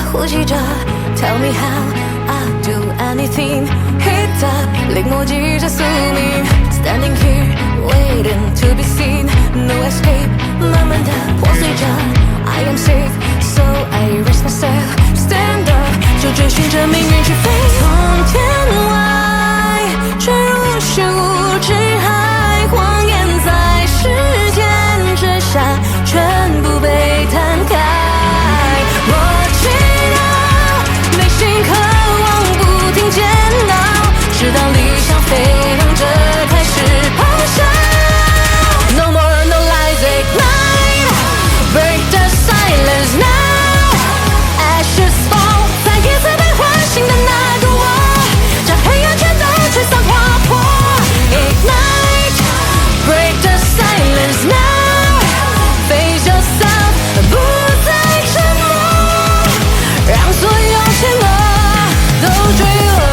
呼吸着 Tell me how I'll do anything Hit up 临摹记着宿命 Standing here waiting to be seen No escape 慢慢地破碎着 I am safe so I raise myself Stand up 就追寻着命运去飞从天外坠入虚无之海谎言在时间之下全部被摊开我知道内心渴望不停煎熬直到理想飞扬着开始咆哮 No more no lies ignite Break the silence now Ashes fall 再一次被唤醒的那个我将黑暗全都吹散划破 Ignite Break the silence now Face yourself 不再沉默让所有前额都坠落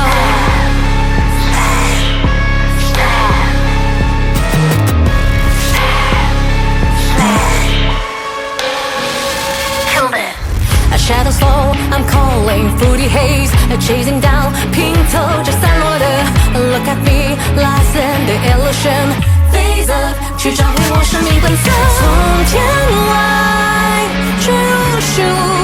Shadows fall, I'm calling through the haze Chasing down 拼凑着散落的 Look at me, lost in the illusion Phase up 去找回我生命本色从天外坠入虚无